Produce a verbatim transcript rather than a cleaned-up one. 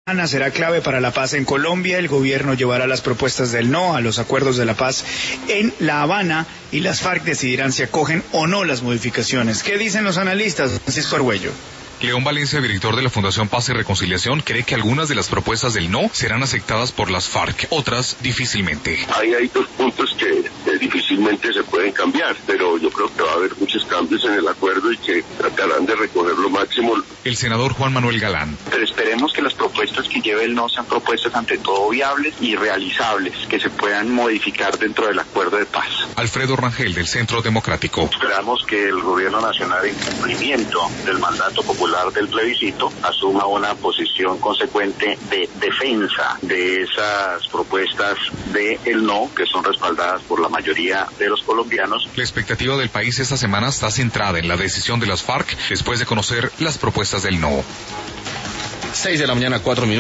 Ana será clave para la paz en Colombia. El gobierno llevará las propuestas del no a los acuerdos de la paz en La Habana y las FARC decidirán si acogen o no las modificaciones. ¿Qué dicen los analistas? Francisco Argüello. León Valencia, director de la Fundación Paz y Reconciliación, cree que algunas de las propuestas del no serán aceptadas por las FARC, otras difícilmente. Ahí hay dos puntos que eh, difícilmente se pueden cambiar, pero yo creo que va a haber muchos cambios en el acuerdo y que tratarán de recoger lo máximo. El senador Juan Manuel Galán. Pero esperemos que las propuestas que lleve el no sean propuestas ante todo viables y realizables, que se puedan modificar dentro del acuerdo de paz. Alfredo Rangel, del Centro Democrático. Esperamos que el gobierno nacional, en cumplimiento del mandato popular del plebiscito, asuma una posición consecuente de defensa de esas propuestas de el no, que son respaldadas por la mayoría de los colombianos. La expectativa del país esta semana está centrada en la decisión de las FARC después de conocer las propuestas del no. Seis de la mañana, cuatro minutos.